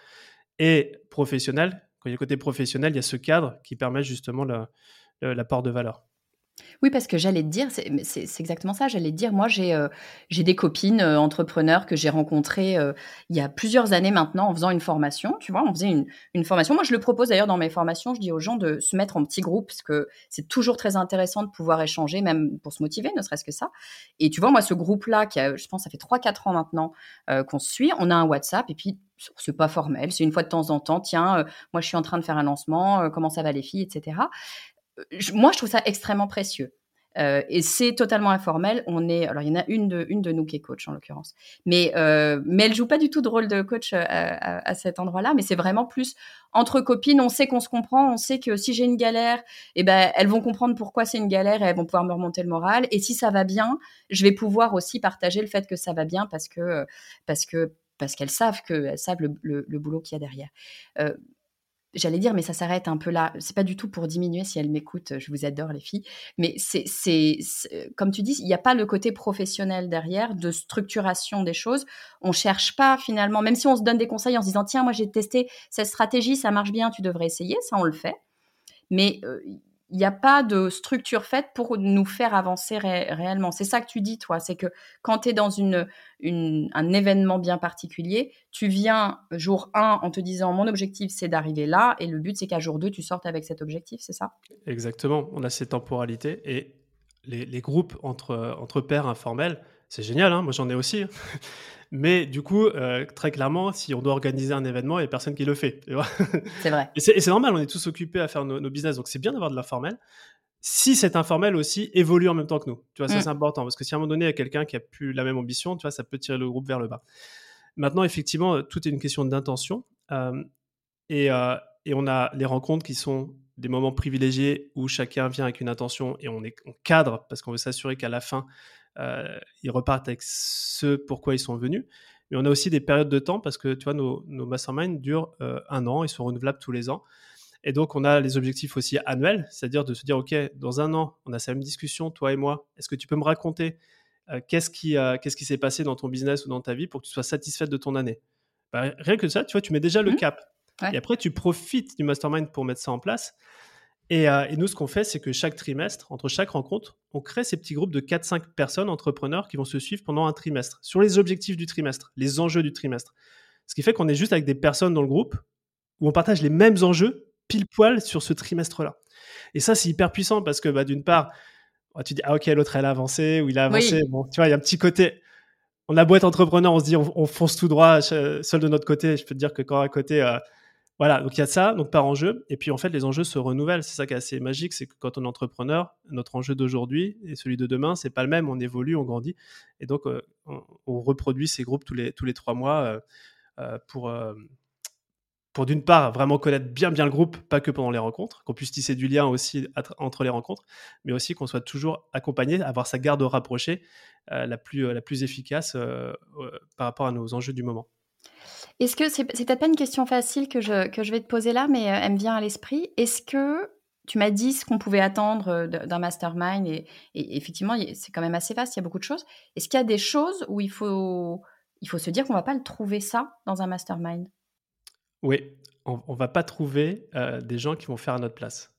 et professionnels. Quand il y a le côté professionnel, il y a ce cadre qui permet justement le, le, l'apport de valeur. Oui, parce que j'allais te dire, c'est, c'est, c'est exactement ça, j'allais te dire, moi j'ai, euh, j'ai des copines euh, entrepreneurs que j'ai rencontrées euh, il y a plusieurs années maintenant en faisant une formation, tu vois, on faisait une, une formation. Moi je le propose d'ailleurs dans mes formations, je dis aux gens de se mettre en petits groupes parce que c'est toujours très intéressant de pouvoir échanger, même pour se motiver, ne serait-ce que ça. Et tu vois, moi ce groupe-là, qui a, je pense ça fait trois quatre ans maintenant euh, qu'on se suit, on a un WhatsApp et puis c'est pas formel, c'est une fois de temps en temps, tiens, euh, moi je suis en train de faire un lancement, euh, comment ça va les filles, et cetera. Je, moi, je trouve ça extrêmement précieux. Euh, et c'est totalement informel. On est, alors il y en a une de, une de nous qui est coach en l'occurrence, mais euh, mais elle joue pas du tout de rôle de coach à, à, à cet endroit-là. Mais c'est vraiment plus entre copines. On sait qu'on se comprend. On sait que si j'ai une galère, eh ben elles vont comprendre pourquoi c'est une galère et elles vont pouvoir me remonter le moral. Et si ça va bien, je vais pouvoir aussi partager le fait que ça va bien parce que parce que parce qu'elles savent que elles savent le, le, le boulot qu'il y a derrière. Euh, J'allais dire, mais ça s'arrête un peu là. C'est pas du tout pour diminuer si elles m'écoutent. Je vous adore, les filles. Mais c'est, c'est, c'est comme tu dis, il n'y a pas le côté professionnel derrière, de structuration des choses. On cherche pas finalement, même si on se donne des conseils en se disant, tiens, moi j'ai testé cette stratégie, ça marche bien, tu devrais essayer. Ça, on le fait. Mais euh, il n'y a pas de structure faite pour nous faire avancer ré- réellement. C'est ça que tu dis, toi. C'est que quand tu es dans une, une, un événement bien particulier, tu viens jour un en te disant mon objectif, c'est d'arriver là. Et le but, c'est qu'à jour deux, tu sortes avec cet objectif, c'est ça? Exactement. On a ces temporalités et les, les groupes entre, entre pairs informels, c'est génial. Hein, moi, j'en ai aussi. Mais du coup, euh, très clairement, si on doit organiser un événement, il n'y a personne qui le fait. Tu vois. C'est vrai. Et c'est, et c'est normal, on est tous occupés à faire nos, nos business. Donc, c'est bien d'avoir de l'informel. Si cet informel aussi évolue en même temps que nous. Tu vois, ça, Mm. c'est important. Parce que si à un moment donné, il y a quelqu'un qui n'a plus la même ambition, tu vois, ça peut tirer le groupe vers le bas. Maintenant, effectivement, tout est une question d'intention. Euh, et, euh, et on a les rencontres qui sont des moments privilégiés où chacun vient avec une intention et on, est, on cadre parce qu'on veut s'assurer qu'à la fin, euh, ils repartent avec ce pourquoi ils sont venus. Mais on a aussi des périodes de temps parce que tu vois, nos, nos masterminds durent euh, un an, ils sont renouvelables tous les ans. Et donc, on a les objectifs aussi annuels, c'est-à-dire de se dire, OK, dans un an, on a cette même discussion, toi et moi. Est-ce que tu peux me raconter euh, qu'est-ce qui, euh, qu'est-ce qui s'est passé dans ton business ou dans ta vie pour que tu sois satisfaite de ton année? Bah, rien que ça, tu vois, tu mets déjà le Mm. cap. Ouais. Et après, tu profites du mastermind pour mettre ça en place. Et, euh, et nous, ce qu'on fait, c'est que chaque trimestre, entre chaque rencontre, on crée ces petits groupes de quatre cinq personnes, entrepreneurs, qui vont se suivre pendant un trimestre, sur les objectifs du trimestre, les enjeux du trimestre. Ce qui fait qu'on est juste avec des personnes dans le groupe où on partage les mêmes enjeux pile poil sur ce trimestre-là. Et ça, c'est hyper puissant parce que bah, d'une part, tu dis, ah ok, l'autre, elle a avancé ou il a avancé. Oui. Bon, tu vois, il y a un petit côté... On a beau être entrepreneur, on se dit, on, on fonce tout droit, seul de notre côté. Je peux te dire que quand à côté... Euh, Voilà, donc il y a ça, donc par enjeu. Et puis en fait, les enjeux se renouvellent. C'est ça qui est assez magique, c'est que quand on est entrepreneur, notre enjeu d'aujourd'hui et celui de demain, c'est pas le même. On évolue, on grandit, et donc euh, on, on reproduit ces groupes tous les tous les trois mois euh, euh, pour euh, pour d'une part vraiment connaître bien bien le groupe, pas que pendant les rencontres, qu'on puisse tisser du lien aussi at- entre les rencontres, mais aussi qu'on soit toujours accompagné, avoir sa garde rapprochée euh, la plus euh, la plus efficace euh, euh, par rapport à nos enjeux du moment. Est-ce que c'est c'est peut-être pas une question facile que je que je vais te poser là, mais, heu, elle me vient à l'esprit. Est-ce que tu m'as dit ce qu'on pouvait attendre, heu, de d'un mastermind et et effectivement, il y a c'est quand même assez vaste, il y a beaucoup de choses. Est-ce qu'il y a des choses où il faut il faut se dire qu'on va pas le trouver ça dans un mastermind? Oui, on on va pas trouver euh, des gens qui vont faire à notre place.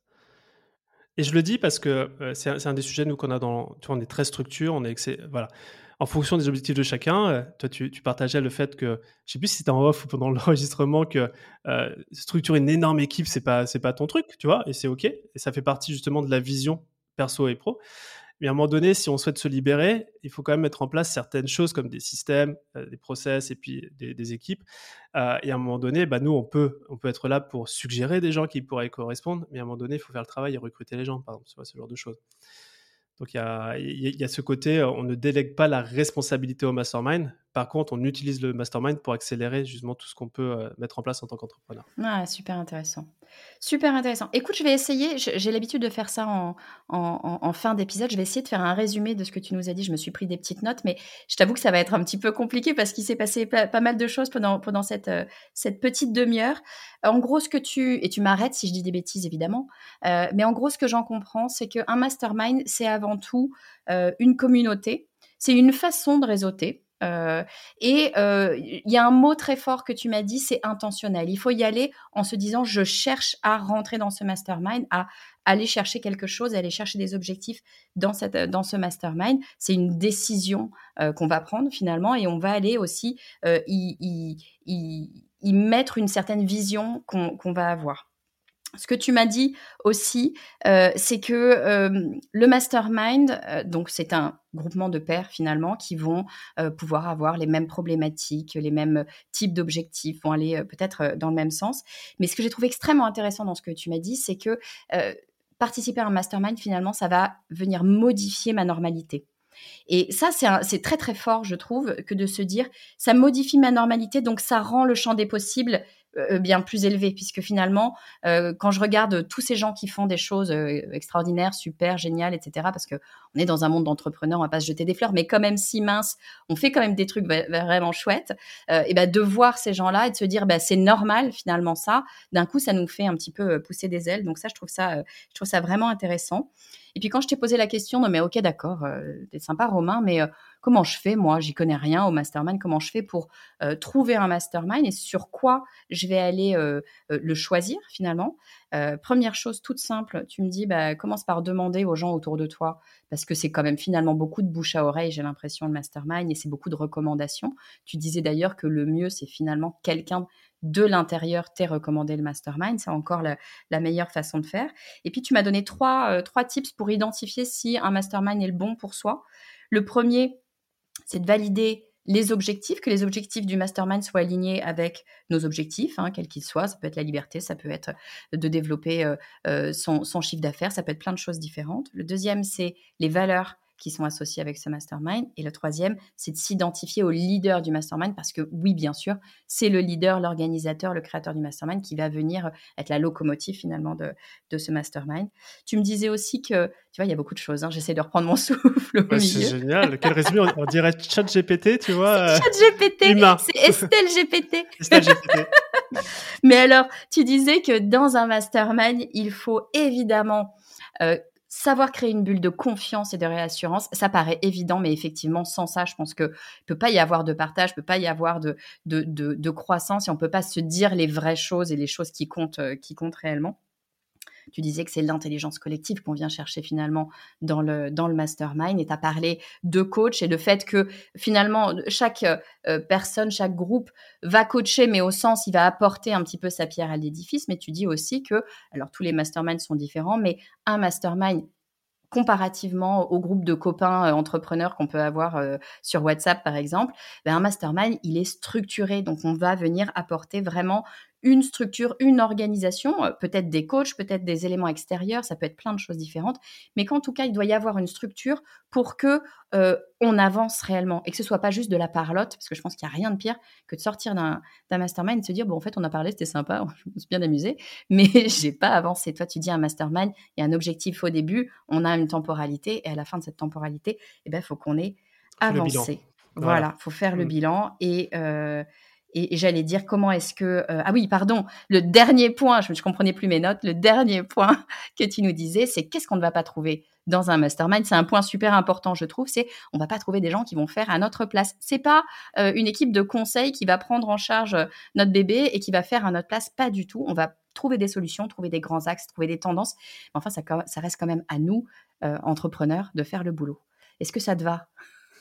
Et je le dis parce que, heu, c'est un c'est un des sujets, nous, qu'on a dans tu vois, on est très structure, on est excès voilà. En fonction des objectifs de chacun, heu, toi, tu tu partageais le fait que, je sais plus si c'était en off ou pendant l'enregistrement, que, heu, structurer une énorme équipe, c'est pas c'est pas ton truc, tu vois? Et c'est OK, et ça fait partie justement de la vision perso et pro. Mais à un moment donné, si on souhaite se libérer, il faut quand même mettre en place certaines choses comme des systèmes, heu, des process et puis des des équipes. Heu et à un moment donné, bah, nous, on peut on peut être là pour suggérer des gens qui pourraient y correspondre, mais à un moment donné, il faut faire le travail et recruter les gens, par exemple, tu vois? Ce genre de choses. Donc il y a il y a il y a ce côté, heu, on ne délègue pas la responsabilité au mastermind. Par contre, on utilise le mastermind pour accélérer justement tout ce qu'on peut, heu, mettre en place en tant qu'entrepreneur. Ah, super intéressant. Super intéressant. Écoute, je vais essayer, je j'ai l'habitude de faire ça en en en en fin d'épisode. Je vais essayer de faire un résumé de ce que tu nous as dit. Je me suis pris des petites notes, mais je t'avoue que ça va être un petit peu compliqué parce qu'il s'est passé pas pas mal de choses pendant pendant cette, heu, cette petite demi-heure. En gros, ce que tu et tu m'arrêtes si je dis des bêtises évidemment, heu, mais en gros, ce que j'en comprends, c'est qu'un mastermind, c'est avant tout, heu, une communauté. C'est une façon de réseauter, heu et heu, il y a un mot très fort que tu m'as dit, c'est intentionnel. Il faut y aller en se disant: «Je cherche à rentrer dans ce mastermind, à aller chercher quelque chose, à aller chercher des objectifs dans cette, dans ce mastermind». C'est une décision, heu, qu'on va prendre finalement et on va aller aussi, heu, y y y y mettre une certaine vision qu'on qu'on va avoir. Ce que tu m'as dit aussi, heu, c'est que, hem, le mastermind, heu, donc c'est un groupement de pairs finalement qui vont, heu, pouvoir avoir les mêmes problématiques, les mêmes types d'objectifs, vont aller, heu, peut-être, heu, dans le même sens. Mais ce que j'ai trouvé extrêmement intéressant dans ce que tu m'as dit, c'est que, heu, participer à un mastermind finalement, ça va venir modifier ma normalité. Et ça, c'est un c'est très, très fort, je trouve, que de se dire: «Ça modifie ma normalité, donc ça rend le champ des possibles, heu, bien plus élevé». Puisque finalement, heu, quand je regarde tous ces gens qui font des choses, heu, extraordinaires, super, géniales et cetera, parce qu'on est dans un monde d'entrepreneurs, on va pas se jeter des fleurs, mais quand même si mince, on fait quand même des trucs va vraiment chouettes, heu et bah, de voir ces gens-là et de se dire: «Bah, c'est normal finalement ça», d'un coup, ça nous fait un petit peu, heu, pousser des ailes. Donc ça, je trouve ça, heu, je trouve ça vraiment intéressant. Et puis quand je t'ai posé la question, non mais OK d'accord, heu, tu sympa Romain, mais, heu, comment je fais moi? J'y connais rien au mastermind. Comment je fais pour, heu, trouver un mastermind et sur quoi je vais aller, heu heu, le choisir finalement? Heu, première chose toute simple, tu me dis: «Bah, commence par demander aux gens autour de toi», parce que c'est quand même finalement beaucoup de bouche à oreille, j'ai l'impression, le mastermind et c'est beaucoup de recommandations. Tu disais d'ailleurs que le mieux, c'est finalement quelqu'un de l'intérieur t'ait recommandé le mastermind. C'est encore la la meilleure façon de faire. Et puis tu m'as donné trois, heu, trois tips pour identifier si un mastermind est le bon pour soi. Le premier, c'est de valider les objectifs, que les objectifs du mastermind soient alignés avec nos objectifs, hein, quels qu'ils soient. Ça peut être la liberté, ça peut être de développer, heu heu, son son chiffre d'affaires, ça peut être plein de choses différentes. Le deuxième, c'est les valeurs qui sont associées avec ce mastermind et le troisième, c'est de s'identifier au leader du mastermind parce que oui, bien sûr, c'est le leader, l'organisateur, le créateur du mastermind qui va venir être la locomotive finalement de de ce mastermind. Tu me disais aussi que, tu vois, il y a beaucoup de choses, hein, j'essaie de reprendre mon souffle au Ouais, c'est milieu. génial. Quel résumé, on on dirait ChatGPT, tu C'est vois, heu, ChatGPT, humain. c'est Estelle G P T. Estelle G P T. Mais alors, tu disais que dans un mastermind, il faut évidemment, heu, savoir créer une bulle de confiance et de réassurance, ça paraît évident, mais effectivement, sans ça, je pense qu'il ne peut pas y avoir de partage, il ne peut pas y avoir de, de, de, de croissance et on ne peut pas se dire les vraies choses et les choses qui comptent, euh, qui comptent réellement. Tu disais que c'est l'intelligence collective qu'on vient chercher finalement dans le, dans le mastermind et tu as parlé de coach et le fait que finalement chaque euh, personne, chaque groupe va coacher, mais au sens, il va apporter un petit peu sa pierre à l'édifice. Mais tu dis aussi que, alors tous les masterminds sont différents, mais un mastermind comparativement au groupe de copains euh, entrepreneurs qu'on peut avoir euh, sur WhatsApp, par exemple, ben, un mastermind, il est structuré. Donc, on va venir apporter vraiment une structure, une organisation, euh, peut-être des coachs, peut-être des éléments extérieurs, ça peut être plein de choses différentes, mais qu'en tout cas, il doit y avoir une structure pour que euh, on avance réellement et que ce soit pas juste de la parlotte, parce que je pense qu'il n'y a rien de pire que de sortir d'un, d'un mastermind et de se dire, bon, en fait, on a parlé, c'était sympa, je me suis bien amusée, mais j'ai pas avancé. Toi, tu dis un mastermind, il y a un objectif au début, on a une temporalité et à la fin de cette temporalité, eh ben, faut qu'on ait On fait le bilan. avancé. Voilà. Voilà, faut faire le Mm. bilan et euh, et, et j'allais dire comment est-ce que euh, ah oui pardon le dernier point, je ne comprenais plus mes notes, le dernier point que tu nous disais, c'est qu'est-ce qu'on ne va pas trouver dans un mastermind. C'est un point super important, je trouve, c'est on va pas trouver des gens qui vont faire à notre place. C'est pas euh, une équipe de conseil qui va prendre en charge notre bébé et qui va faire à notre place, pas du tout. On va trouver des solutions, trouver des grands axes, trouver des tendances. Mais enfin, ça, ça reste quand même à nous, euh, entrepreneurs, de faire le boulot. Est-ce que ça te va?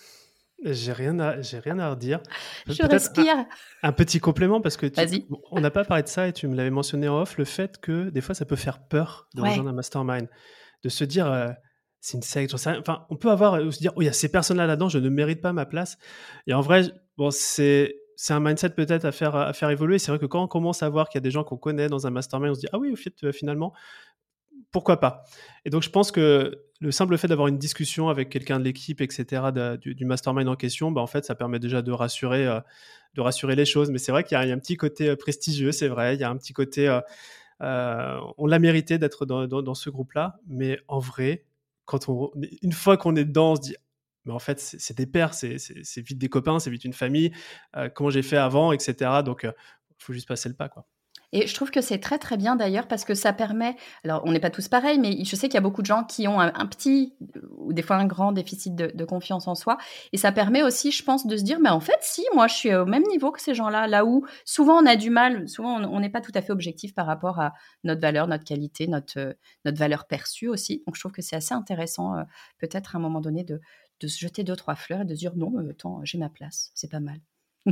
J'ai rien à, j'ai rien à redire. Pe- Je Peut-être un, respire. un petit complément parce que tu, Vas-y. on n'a pas parlé de ça et tu me l'avais mentionné en off, le fait que des fois ça peut faire peur de Ouais. rejoindre un mastermind, de se dire euh, c'est une secte, j'en sais rien. Enfin, on peut avoir euh, se dire oh il y a ces personnes-là là-dedans, je ne mérite pas ma place. Et en vrai, bon c'est c'est un mindset peut-être à faire à faire évoluer. C'est vrai que quand on commence à voir qu'il y a des gens qu'on connaît dans un mastermind, on se dit ah oui au fait euh, finalement pourquoi pas? Et donc, je pense que le simple fait d'avoir une discussion avec quelqu'un de l'équipe, et cetera, de- du, du mastermind en question, bah, en fait, ça permet déjà de rassurer, euh, de rassurer les choses. Mais c'est vrai qu'il y a, il y a un petit côté euh, prestigieux, c'est vrai. Il y a un petit côté, euh, euh, on l'a mérité d'être dans, dans- dans ce groupe-là. Mais en vrai, quand on, une fois qu'on est dedans, on se dit, mais en fait, c'est c'est des pairs, c'est c'est- c'est vite des copains, c'est vite une famille. Euh, comment j'ai fait avant, et cetera. Donc, il faut juste passer le pas, quoi. Et je trouve que c'est très, très bien d'ailleurs parce que ça permet alors on n'est pas tous pareils, mais je sais qu'il y a beaucoup de gens qui ont un un petit ou des fois un grand déficit de de confiance en soi et ça permet aussi, je pense, de se dire: «Mais en fait, si, moi, je suis au même niveau que ces gens-là». Là où souvent on a du mal, souvent on on n'est pas tout à fait objectif par rapport à notre valeur, notre qualité, notre, heu, notre valeur perçue aussi. Donc je trouve que c'est assez intéressant, heu, peut-être à un moment donné de de se jeter deux trois fleurs et de se dire: «Non, heu, attends, j'ai ma place, c'est pas mal».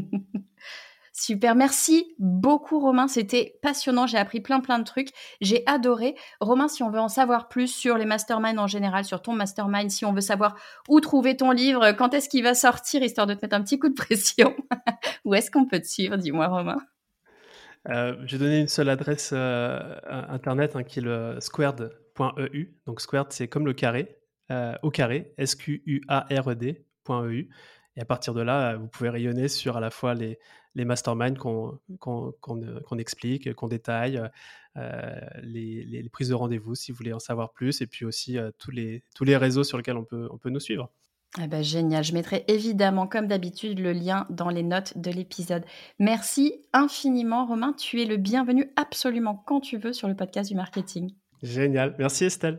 Super, merci beaucoup Romain, c'était passionnant, j'ai appris plein plein de trucs, j'ai adoré. Romain, si on veut en savoir plus sur les masterminds en général, sur ton mastermind, si on veut savoir où trouver ton livre, quand est-ce qu'il va sortir, histoire de te mettre un petit coup de pression, où est-ce qu'on peut te suivre, dis-moi Romain? Euh, j'ai donné une seule adresse euh, internet hein, qui est le squared point e u. Donc squared, c'est comme le carré, euh, au carré, S Q U A R E D point E U. Et à partir de là, euh, vous pouvez rayonner sur à la fois les, les masterminds qu'on qu'on qu'on, euh, qu'on explique, qu'on détaille, euh, les, les- les prises de rendez-vous si vous voulez en savoir plus, et puis aussi euh, tous les, tous les réseaux sur lesquels on peut, on peut nous suivre. Eh ben, génial, je mettrai évidemment, comme d'habitude, le lien dans les notes de l'épisode. Merci infiniment Romain, tu es le bienvenu absolument quand tu veux sur le podcast du marketing. Génial. Merci Estelle.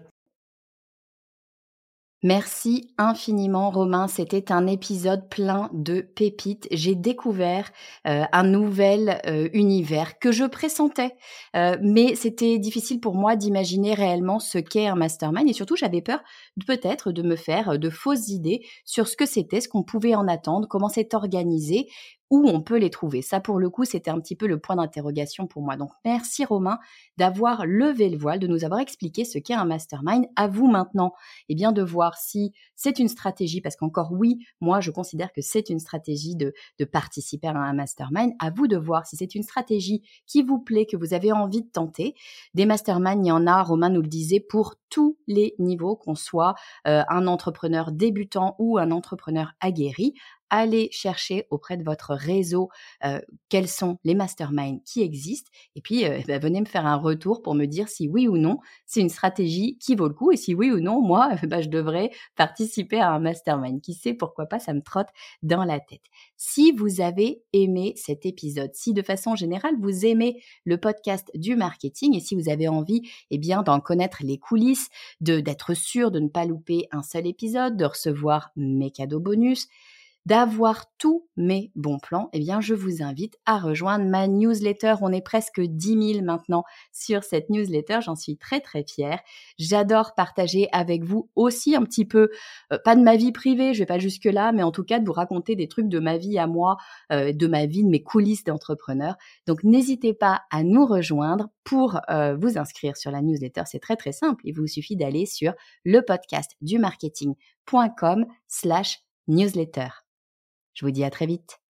Merci infiniment Romain, c'était un épisode plein de pépites. J'ai découvert euh, un nouvel euh, univers que je pressentais, euh, mais c'était difficile pour moi d'imaginer réellement ce qu'est un mastermind et surtout j'avais peur de, peut-être de me faire euh, de fausses idées sur ce que c'était, ce qu'on pouvait en attendre, comment c'est organisé, où on peut les trouver. Ça pour le coup c'était un petit peu le point d'interrogation pour moi. Donc merci Romain d'avoir levé le voile, de nous avoir expliqué ce qu'est un mastermind. À vous maintenant eh bien de voir si c'est une stratégie, parce qu'encore oui, moi je considère que c'est une stratégie de, de participer à un mastermind. À vous de voir si c'est une stratégie qui vous plaît, que vous avez envie de tenter. Des masterminds, il y en a, Romain nous le disait, pour tous les niveaux, qu'on soit euh, un entrepreneur débutant ou un entrepreneur aguerri. allez chercher auprès de votre réseau euh, quels sont les masterminds qui existent et puis euh, bah, venez me faire un retour pour me dire si oui ou non c'est une stratégie qui vaut le coup et si oui ou non, moi, bah, je devrais participer à un mastermind. Qui sait, pourquoi pas, ça me trotte dans la tête. Si vous avez aimé cet épisode, si de façon générale vous aimez le podcast du marketing et si vous avez envie eh bien, d'en connaître les coulisses, de, d'être sûr de ne pas louper un seul épisode, de recevoir mes cadeaux bonus, d'avoir tous mes bons plans, eh bien, je vous invite à rejoindre ma newsletter. On est presque dix mille maintenant sur cette newsletter. J'en suis très, très fière. J'adore partager avec vous aussi un petit peu, euh, pas de ma vie privée, je vais pas jusque là, mais en tout cas de vous raconter des trucs de ma vie à moi, euh, de ma vie, de mes coulisses d'entrepreneur. Donc, n'hésitez pas à nous rejoindre pour euh, vous inscrire sur la newsletter. C'est très, très simple. Il vous suffit d'aller sur le podcast du marketing point com slash newsletter. Je vous dis à très vite.